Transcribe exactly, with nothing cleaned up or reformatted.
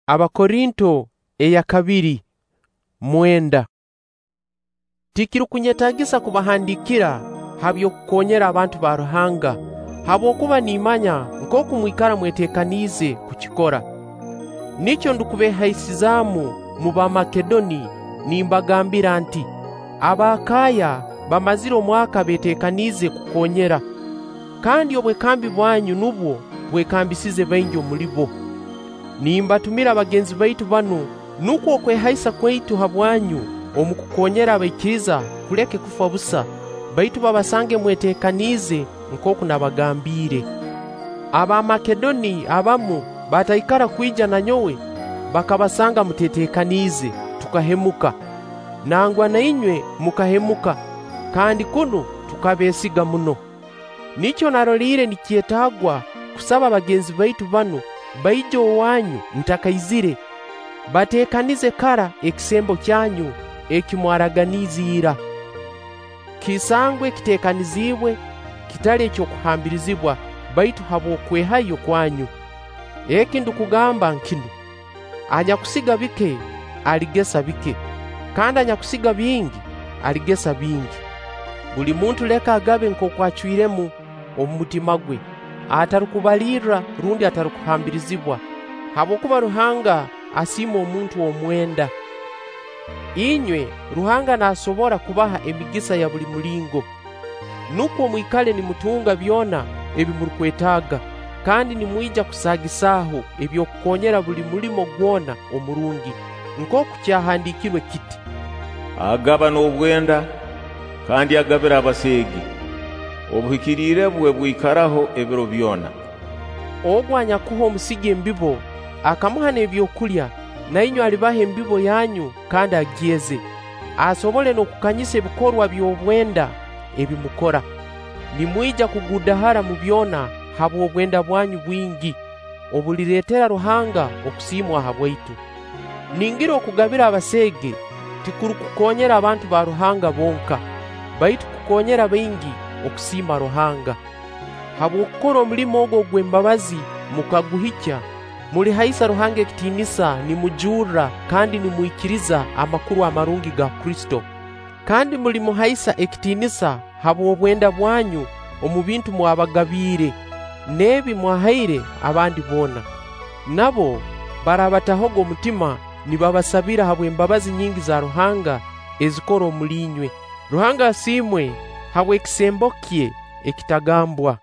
Abakorinto eya kabiri mwenda. Tikiri kunyetagisa kubahandikira habyo kukonyera abantu ba Ruhanga habwokuba nimanya nkoku mwikara mwetekanize kukikora. Nicho ndukubehaisizamu mu Bamakedoni nimbagambira nti Abakaya bamazire omwaka betekanize kukonyera, kandi obwekambi bwanyu nubwo bwekambisize baingi omuli bo. Nimbatumira bagenzi baitu bano nuko okwehaisa kwaitu habwanyu omukukonyera abaikiriza kuleke kufa busa, baitu babasange mwetekanize nkoku nabagambire. Abamakedoni abamu bataikara kwija na nyowe bakabasanga mutetekanize tukahemuka, nangwa na inywe mukahemuka, kandi kuno tukabesiga muno. Nicho narolire nikietagwa kusaba bagenzi baitu bano baijo wanyu ntakaizire batekanize kara ekisembo kyanyu ekimwaraganizira, kisangwe kitekanizibwe kitali ekyo kuhambirizibwa baitu habwokwehayo kwanyu. Eki ndukugamba nkino: anyakusiga bike aligesa bike, kandi anyakusiga bingi aligesa bingi. Buli muntu leka agabe nkokwachwiremu omutima gwe, atarukubalira rundi atarukuhambirizibwa, habwokuba Ruhanga asima omuntu omwenda. Inywe Ruhanga nasobora kubaha emigisa ya buli mulingo, nuko mwikale nimutunga byona ebimurukwetaga, kandi nimwija kusagisaho ebyokukonyera buli mulimo gwona omurungi, nkoku kyahandikirwe kiti: agaba n'obwenda kandi agabira abasegi, obuhikirire bwe bwikaraho ebiro byona. Ogwanya kuho omusigi embibo akamuha n'ebyokulya, na inyo alibaha embibo yanyu kandi agyeze, asobole n'okukanyisa ebikorwa by'obwenda ebimukora. Nimwija kugudahara mu byona habw'obwenda bwanyu bwingi obuliretera Ruhanga okusimwa habwaitu. Ningira okugabira abasege tikuru kukonyera abantu ba Ruhanga bonka, baitu kukonyera baingi okusima Ruhanga. Habwokukora omulimo ogwo gw'embabazi mukaguhikya, mulihaisa Ruhanga ekitinisa nimujura kandi nimwikiriza amakuru amarungi ga Kristo, kandi mulimuhaisa ekitinisa habw'obwenda bwanyu omu bintu mwabagabire nebi mwahaire abandi bona. Nabo barabatahoga omutima nibabasabira habw'embabazi nyingi za Ruhanga ezikora omulinywe. Ruhanga asimwe habw'ekisembo kye ekitagambwa.